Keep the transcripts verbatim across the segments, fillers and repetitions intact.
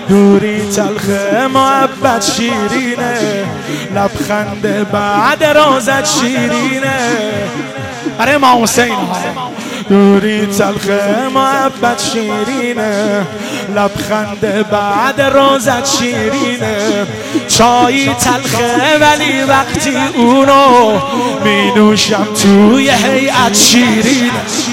دوری تلخه محبت شیرینه، لبخند بعد روزت شیرینه. برای ما حسین ها. دوری تلخه محبت شیرینه، لبخند بعد روزت شیرینه. چایی تلخه ولی وقتی اونو می نوشم توی هیئت شیرینه.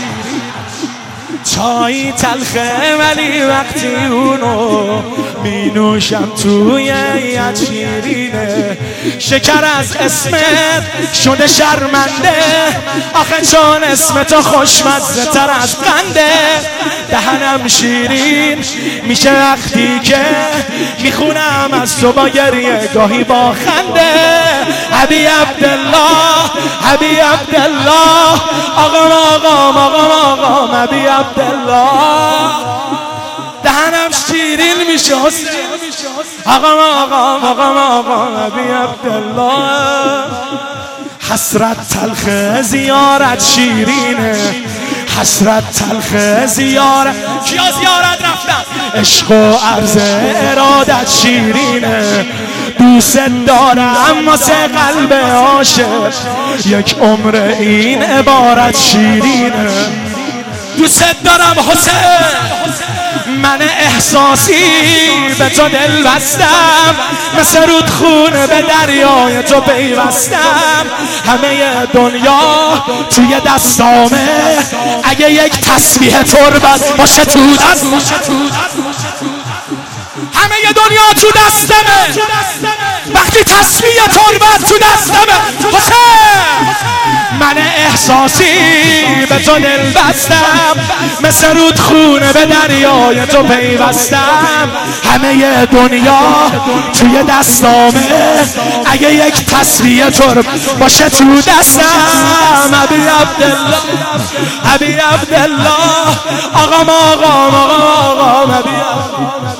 چایی تلخه ولی وقتی اونو می نوشم توی هیئت شیرینه. شکر از اسمت شده شرمنده، آخه چون اسم تو خوشمزه تر از قنده. دهنم شیرین میشه وقتی که میخونم از تو با گریه گاهی با خنده. حبی عبدالله حبی عبدالله، آقام آقام آقام آقام حبی عبدالله. دهنم شیرین میشه حسین، آقام آقام آقام آقام حبی عبدالله. حسرت تلخ زیارت شیرینه، حسرت تلخ زیارت. کیا زیارت رفتن؟ عشق و عرض ارادت شیرینه. دوست دارم واسه قلب عاشق، یک عمر این عبارت شیرینه. دوست دارم حسین، من احساسی به تو دل بستم، مثل رودخونه به دریای تو پیوستم. همه دنیا توی دستامه، اگه یک تسبیح تربت باشه تو دست. همه دنیا تو دستمه، وقتی تسبیح تربت تو دستمه. حسین من احساسی به تو دل بستم، مثل رودخونه به دریای تو پیوستم. همه دنیا توی دستامه، اگه یک تسبیح تربت باشه تو دستم. حبی عبدالله حبی عبدالله، آقام آقام آقام آقام حبی عبدالله.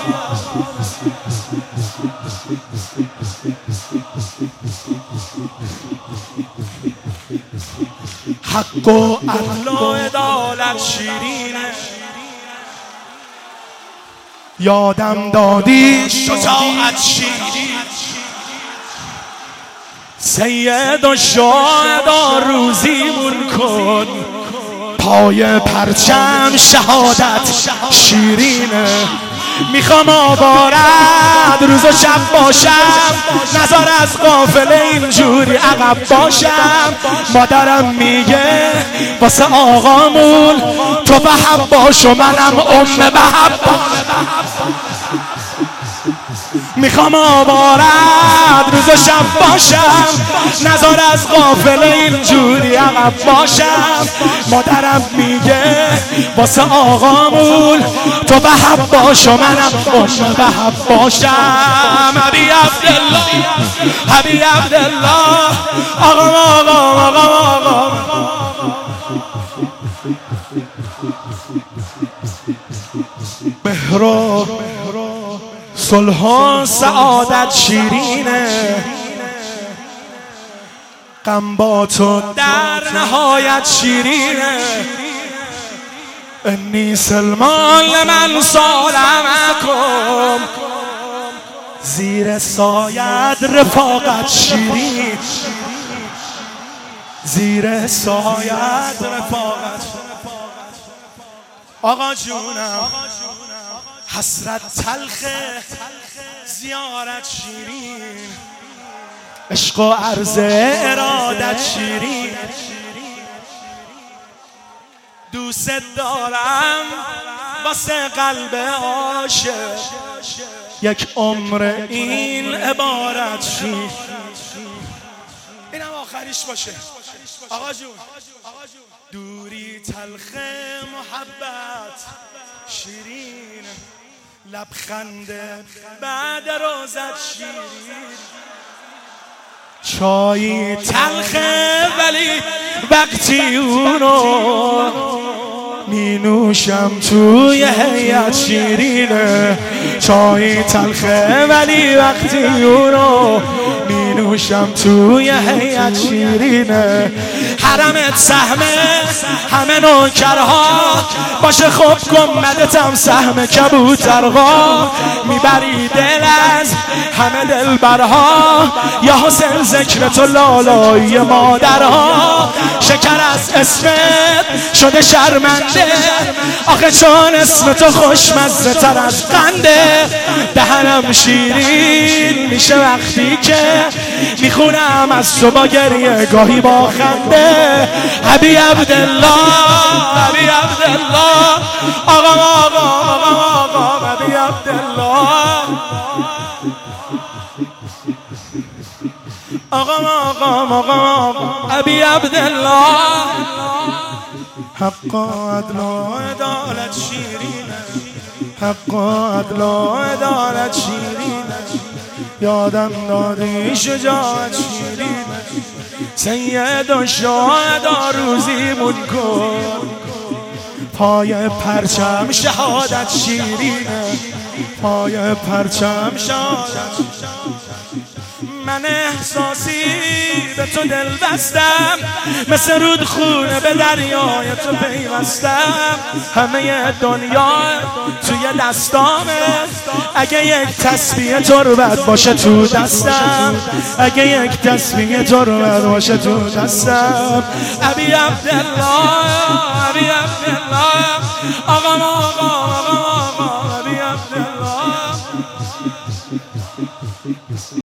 حق و عدل و عدالت شیرینه، یادم دادی شجاعت شیرین. سید و شهدا روزیمون کن، پای پرچم شهادت شیرینه. میخوام آوارد روز و شب باشم، نظر از قافله اینجوری عقب باشم. مادرم میگه واسه آقامون تو به حب باش و منم ام به حب. میخوام آوارد روز و شب باشم، نظر از قافله اینجوری عقب باشم. مادرم میگه واسه آقامون تو به حب باش و منم ام به حب باشم. حبی عبدالله حبی عبدالله، آقام آقام آقام آقام. مهر و صلح و سعادت شیرینه، غم با تو در نهایت شیرینه. انی سلمان لمن سالمکم، زیر سایت رفاقت شیرین. زیر سایت رفاقت. آقا جونم حسرت تلخه زیارت شیرین، عشق و عرض ارادت شیرین. دوست دارم واسه قلب عاشق، یک عمر این عبارت شیرین. اینم آخریش باشه. آقا جون دوری تلخ محبت شیرین، لبخند بعد روزت شیرین. چایی تلخه ولی وقتی اونو می نوشم توی هیئت شیرینه. چای تلخه ولی وقتی او رو می نوشم توی هیئت شیرینه. حرمت سهمه همه نوکرها باشه خب گمدتم سهم کبوترها. میبری دل از همه دلبرها یا حسین ذکر تو لالای مادرها. شکر از اسمت شده شرمنده آخه چون اسم تو خوشمزه تر از قنده. دهنم شیرین میشه وقتی که میخونم از تو با گریه گاهی با خنده. ابی عبدالله ابی عبدالله آقا آقا آقا آقا ابی عبدالله آقا آقا آقا آقا ابی عبدالله. حق و عدل و عدالت شیرینه، حق و عدل و عدالت شیرینه. یادم دادی شجاعت شیرینه. سید و شهدا روزیمون کن پای پرچم شهادت شیرینه، پای پرچم شهادت. من احساسی به تو دل بستم مثل رودخونه به دریای تو پیوستم. همه دنیا توی دستامه اگه یک تسبیح تربت باشه تو دستم، اگه یک تسبیح تربت باشه تو دستم. ابی عبدالله ابی عبدالله آقا آقا آقا آقا ابی عبدالله.